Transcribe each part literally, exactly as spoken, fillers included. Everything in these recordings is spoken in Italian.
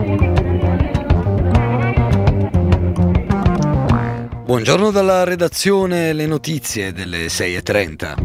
Buongiorno dalla redazione, le notizie delle sei e trenta.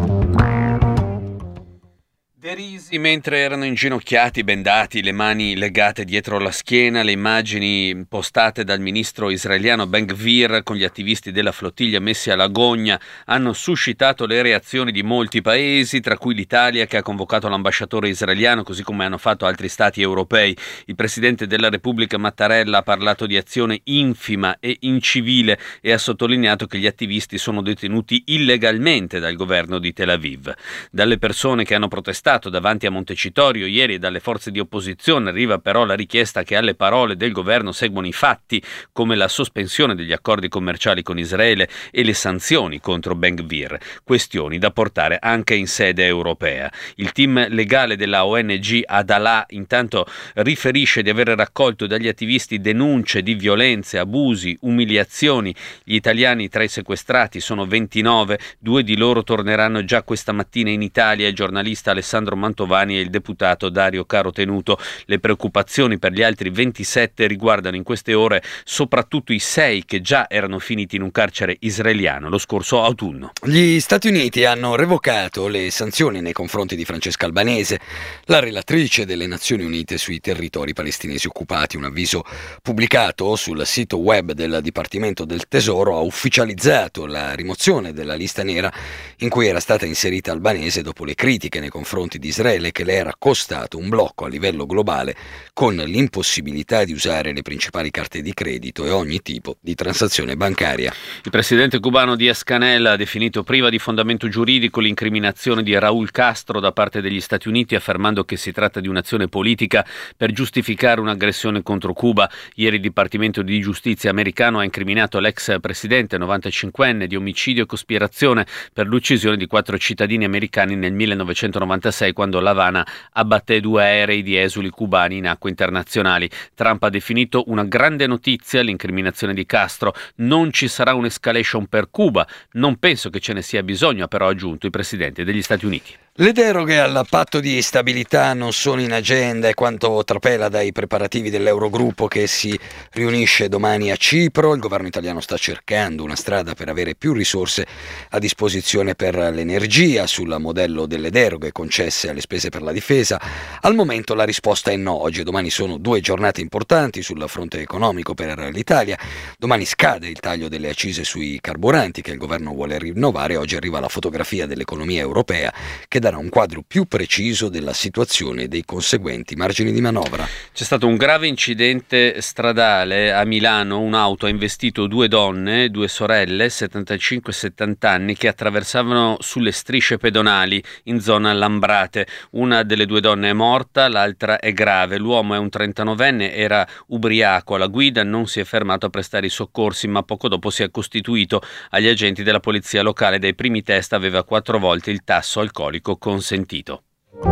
Derisi mentre erano inginocchiati, bendati, le mani legate dietro la schiena, le immagini postate dal ministro israeliano Ben-Gvir con gli attivisti della flottiglia messi alla gogna hanno suscitato le reazioni di molti paesi, tra cui l'Italia, che ha convocato l'ambasciatore israeliano, così come hanno fatto altri stati europei. Il presidente della Repubblica Mattarella ha parlato di azione infima e incivile e ha sottolineato che gli attivisti sono detenuti illegalmente dal governo di Tel Aviv. Dalle persone che hanno protestato davanti a Montecitorio ieri e dalle forze di opposizione arriva però la richiesta che alle parole del governo seguano i fatti, come la sospensione degli accordi commerciali con Israele e le sanzioni contro Ben-Gvir, questioni da portare anche in sede europea. Il team legale della O N G Adalah intanto riferisce di aver raccolto dagli attivisti denunce di violenze, abusi, umiliazioni. Gli italiani tra i sequestrati sono ventinove, due di loro torneranno già questa mattina in Italia, il giornalista Alessandro Mantovani e il deputato Dario Carotenuto. Le preoccupazioni per gli altri ventisette riguardano in queste ore soprattutto i sei che già erano finiti in un carcere israeliano lo scorso autunno. Gli Stati Uniti hanno revocato le sanzioni nei confronti di Francesca Albanese, la relatrice delle Nazioni Unite sui territori palestinesi occupati. Un avviso pubblicato sul sito web del Dipartimento del Tesoro ha ufficializzato la rimozione della lista nera in cui era stata inserita Albanese dopo le critiche nei confronti di Israele che le era costato un blocco a livello globale con l'impossibilità di usare le principali carte di credito e ogni tipo di transazione bancaria. Il presidente cubano Díaz-Canel ha definito priva di fondamento giuridico l'incriminazione di Raúl Castro da parte degli Stati Uniti, affermando che si tratta di un'azione politica per giustificare un'aggressione contro Cuba. Ieri il Dipartimento di Giustizia americano ha incriminato l'ex presidente novantacinquenne di omicidio e cospirazione per l'uccisione di quattro cittadini americani nel millenovecentonovantasei, quando l'Havana abbatté due aerei di esuli cubani in acque internazionali. Trump ha definito una grande notizia l'incriminazione di Castro. Non ci sarà un'escalation per Cuba. Non penso che ce ne sia bisogno, ha però aggiunto il presidente degli Stati Uniti. Le deroghe al patto di stabilità non sono in agenda, è quanto trapela dai preparativi dell'Eurogruppo che si riunisce domani a Cipro. Il governo italiano sta cercando una strada per avere più risorse a disposizione per l'energia sul modello delle deroghe concesse alle spese per la difesa. Al momento la risposta è no. Oggi e domani sono due giornate importanti sul fronte economico per l'Italia. Domani scade il taglio delle accise sui carburanti che il governo vuole rinnovare. Oggi arriva la fotografia dell'economia europea che darà un quadro più preciso della situazione e dei conseguenti margini di manovra. C'è stato un grave incidente stradale a Milano. Un'auto ha investito due donne, due sorelle, settantacinque e settanta anni, che attraversavano sulle strisce pedonali in zona Lambrate. Una delle due donne è morta, l'altra è grave. L'uomo è un trentanovenne, era ubriaco alla guida, non si è fermato a prestare i soccorsi, ma poco dopo si è costituito agli agenti della polizia locale. Dai primi test aveva quattro volte il tasso alcolico consentito.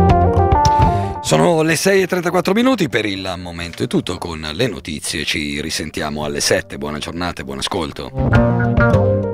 Sono le sei e trentaquattro minuti, per il momento è tutto con le notizie, ci risentiamo alle sette, buona giornata e buon ascolto.